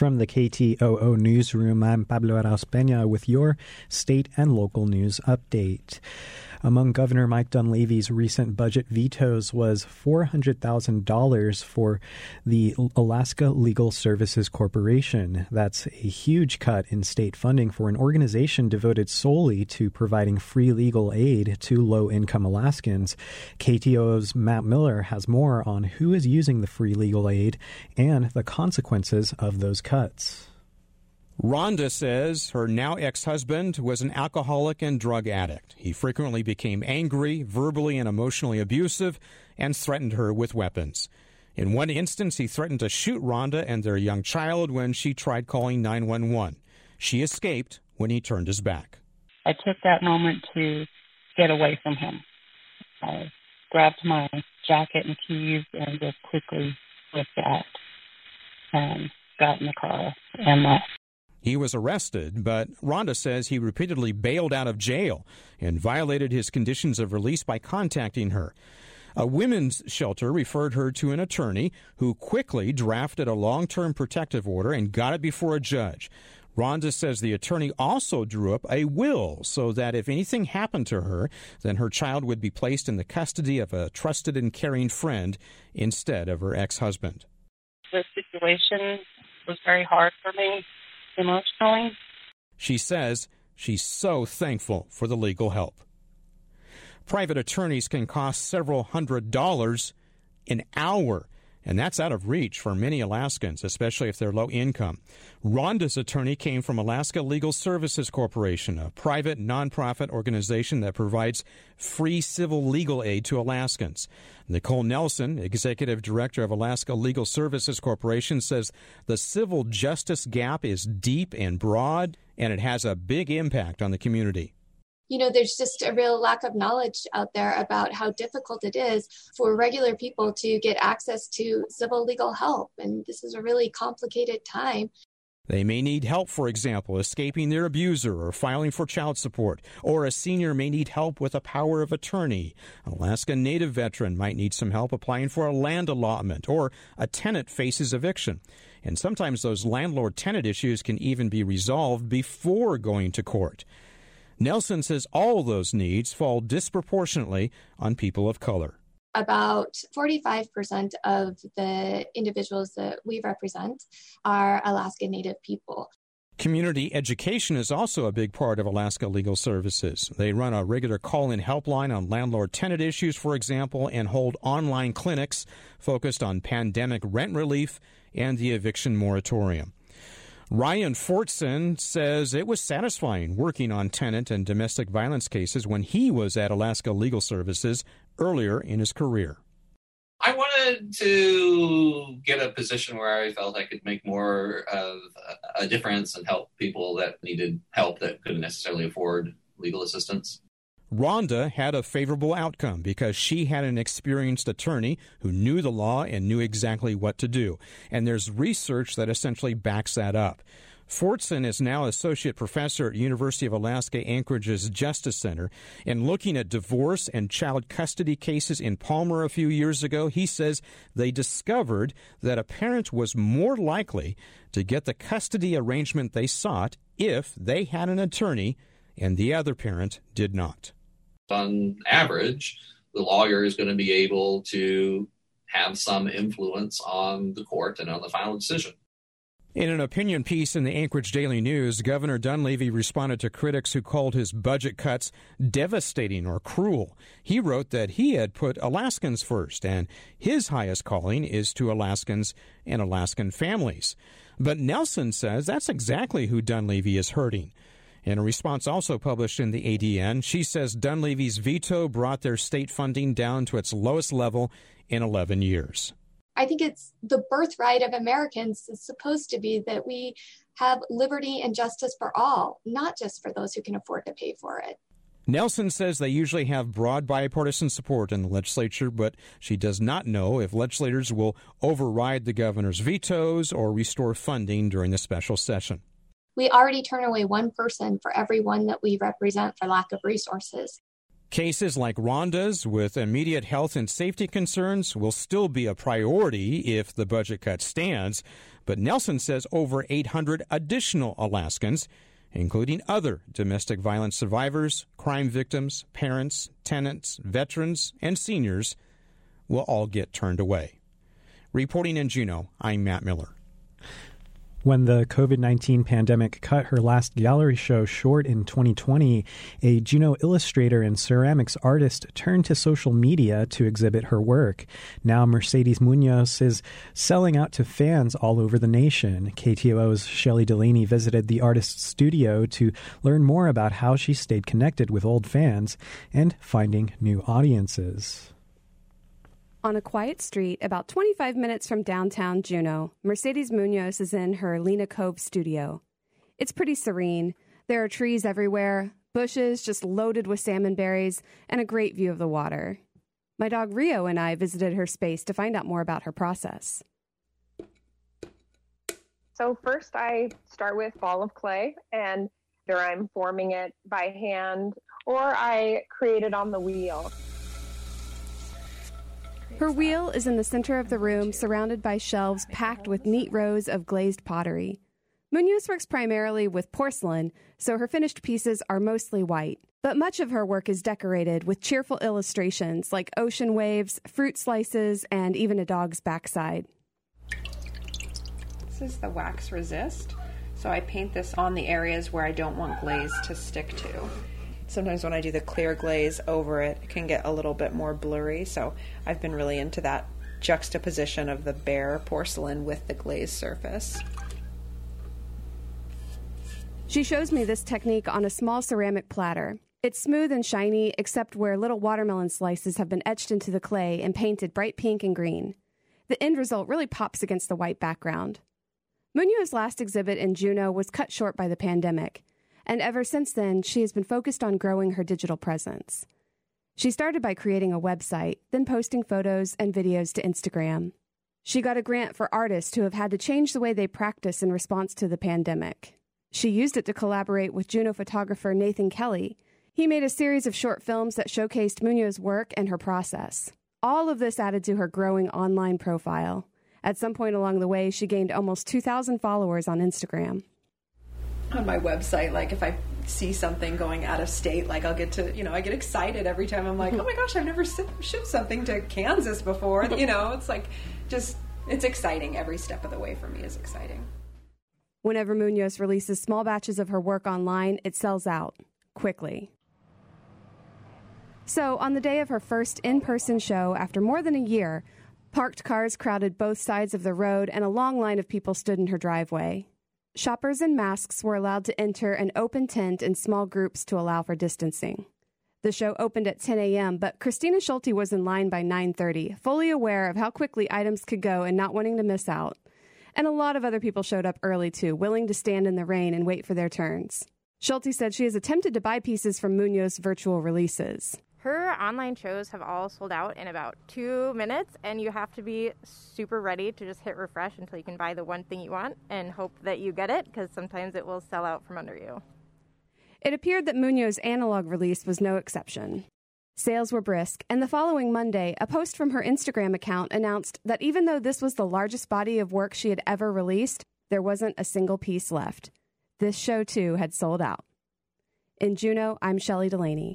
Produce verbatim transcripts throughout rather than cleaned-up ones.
From the K T O O Newsroom, I'm Pablo Arauz-Peña with your state and local news update. Among Governor Mike Dunleavy's recent budget vetoes was four hundred thousand dollars for the Alaska Legal Services Corporation. That's a huge cut in state funding for an organization devoted solely to providing free legal aid to low-income Alaskans. K T O O's Matt Miller has more on who is using the free legal aid and the consequences of those cuts. Rhonda says her now ex-husband was an alcoholic and drug addict. He frequently became angry, verbally and emotionally abusive, and threatened her with weapons. In one instance, he threatened to shoot Rhonda and their young child when she tried calling nine one one. She escaped when he turned his back. I took that moment to get away from him. I grabbed my jacket and keys and just quickly flipped out and got in the car and left. He was arrested, but Rhonda says he repeatedly bailed out of jail and violated his conditions of release by contacting her. A women's shelter referred her to an attorney who quickly drafted a long-term protective order and got it before a judge. Rhonda says the attorney also drew up a will so that if anything happened to her, then her child would be placed in the custody of a trusted and caring friend instead of her ex-husband. The situation was very hard for me emotionally. She says she's so thankful for the legal help. Private attorneys can cost several hundred dollars an hour, and that's out of reach for many Alaskans, especially if they're low income. Rhonda's attorney came from Alaska Legal Services Corporation, a private nonprofit organization that provides free civil legal aid to Alaskans. Nicole Nelson, executive director of Alaska Legal Services Corporation, says the civil justice gap is deep and broad, and it has a big impact on the community. You know, there's just a real lack of knowledge out there about how difficult it is for regular people to get access to civil legal help. And this is a really complicated time. They may need help, for example, escaping their abuser or filing for child support. Or a senior may need help with a power of attorney. An Alaska Native veteran might need some help applying for a land allotment. Or a tenant faces eviction. And sometimes those landlord-tenant issues can even be resolved before going to court. Nelson says all those needs fall disproportionately on people of color. About forty-five percent of the individuals that we represent are Alaska Native people. Community education is also a big part of Alaska Legal Services. They run a regular call-in helpline on landlord-tenant issues, for example, and hold online clinics focused on pandemic rent relief and the eviction moratorium. Ryan Fortson says it was satisfying working on tenant and domestic violence cases when he was at Alaska Legal Services earlier in his career. I wanted to get a position where I felt I could make more of a difference and help people that needed help that couldn't necessarily afford legal assistance. Rhonda had a favorable outcome because she had an experienced attorney who knew the law and knew exactly what to do. And there's research that essentially backs that up. Fortson is now associate professor at University of Alaska Anchorage's Justice Center. And looking at divorce and child custody cases in Palmer a few years ago, he says they discovered that a parent was more likely to get the custody arrangement they sought if they had an attorney and the other parent did not. On average, the lawyer is going to be able to have some influence on the court and on the final decision. In an opinion piece in the Anchorage Daily News, Governor Dunleavy responded to critics who called his budget cuts devastating or cruel. He wrote that he had put Alaskans first, and his highest calling is to Alaskans and Alaskan families. But Nelson says that's exactly who Dunleavy is hurting. In a response also published in the A D N, she says Dunleavy's veto brought their state funding down to its lowest level in eleven years. I think it's the birthright of Americans is supposed to be that we have liberty and justice for all, not just for those who can afford to pay for it. Nelson says they usually have broad bipartisan support in the legislature, but she does not know if legislators will override the governor's vetoes or restore funding during the special session. We already turn away one person for every one that we represent for lack of resources. Cases like Rhonda's with immediate health and safety concerns will still be a priority if the budget cut stands, But Nelson says over eight hundred additional Alaskans, including other domestic violence survivors, crime victims, parents, tenants, veterans, and seniors, will all get turned away. Reporting in Juneau, I'm Matt Miller. When the COVID nineteen pandemic cut her last gallery show short in twenty twenty, a Juneau illustrator and ceramics artist turned to social media to exhibit her work. Now Mercedes Munoz is selling out to fans all over the nation. K T O O's Shelley Delaney visited the artist's studio to learn more about how she stayed connected with old fans and finding new audiences. On a quiet street about twenty-five minutes from downtown Juneau, Mercedes Munoz is in her Lena Cove studio. It's pretty serene. There are trees everywhere, bushes just loaded with salmon berries, and a great view of the water. My dog Rio and I visited her space to find out more about her process. So first I start with ball of clay, and either I'm forming it by hand or I create it on the wheel. Her wheel is in the center of the room, surrounded by shelves packed with neat rows of glazed pottery. Munoz works primarily with porcelain, so her finished pieces are mostly white. But much of her work is decorated with cheerful illustrations like ocean waves, fruit slices, and even a dog's backside. This is the wax resist, so I paint this on the areas where I don't want glaze to stick to. Sometimes when I do the clear glaze over it, it can get a little bit more blurry, so I've been really into that juxtaposition of the bare porcelain with the glazed surface. She shows me this technique on a small ceramic platter. It's smooth and shiny, except where little watermelon slices have been etched into the clay and painted bright pink and green. The end result really pops against the white background. Munoz's last exhibit in Juneau was cut short by the pandemic, and ever since then, she has been focused on growing her digital presence. She started by creating a website, then posting photos and videos to Instagram. She got a grant for artists who have had to change the way they practice in response to the pandemic. She used it to collaborate with Juneau photographer Nathan Kelly. He made a series of short films that showcased Munoz's work and her process. All of this added to her growing online profile. At some point along the way, she gained almost two thousand followers on Instagram. On my website, like if I see something going out of state, like I'll get to, you know, I get excited every time. I'm like, oh my gosh, I've never shipped something to Kansas before. You know, it's like just, it's exciting. Every step of the way for me is exciting. Whenever Munoz releases small batches of her work online, it sells out quickly. So on the day of her first in-person show, after more than a year, parked cars crowded both sides of the road and a long line of people stood in her driveway. Shoppers in masks were allowed to enter an open tent in small groups to allow for distancing. The show opened at ten a.m., but Christina Schulte was in line by nine thirty, fully aware of how quickly items could go and not wanting to miss out. And a lot of other people showed up early, too, willing to stand in the rain and wait for their turns. Schulte said she has attempted to buy pieces from Munoz's virtual releases. Her online shows have all sold out in about two minutes, and you have to be super ready to just hit refresh until you can buy the one thing you want and hope that you get it, because sometimes it will sell out from under you. It appeared that Munoz's analog release was no exception. Sales were brisk, and the following Monday, a post from her Instagram account announced that even though this was the largest body of work she had ever released, there wasn't a single piece left. This show, too, had sold out. In Juneau, I'm Shelley Delaney.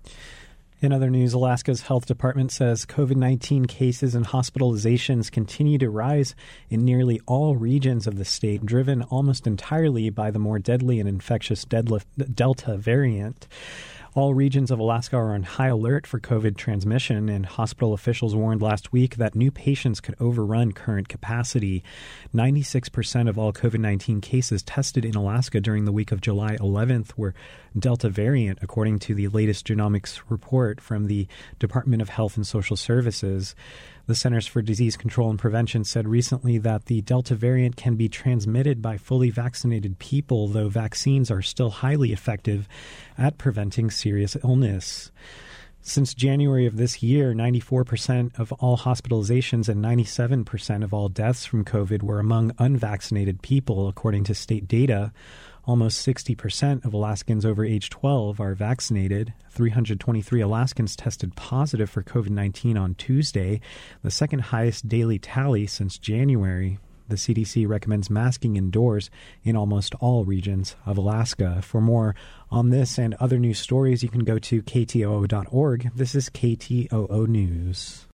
In other news, Alaska's health department says COVID nineteen cases and hospitalizations continue to rise in nearly all regions of the state, driven almost entirely by the more deadly and infectious Delta variant. All regions of Alaska are on high alert for COVID transmission, and hospital officials warned last week that new patients could overrun current capacity. ninety-six percent of all COVID nineteen cases tested in Alaska during the week of July eleventh were Delta variant, according to the latest genomics report from the Department of Health and Social Services. The Centers for Disease Control and Prevention said recently that the Delta variant can be transmitted by fully vaccinated people, though vaccines are still highly effective at preventing serious illness. Since January of this year, ninety-four percent of all hospitalizations and ninety-seven percent of all deaths from COVID were among unvaccinated people, according to state data. Almost sixty percent of Alaskans over age twelve are vaccinated. three hundred twenty-three Alaskans tested positive for COVID nineteen on Tuesday, the second highest daily tally since January. The C D C recommends masking indoors in almost all regions of Alaska. For more on this and other news stories, you can go to K T O O dot org. This is K T O O News.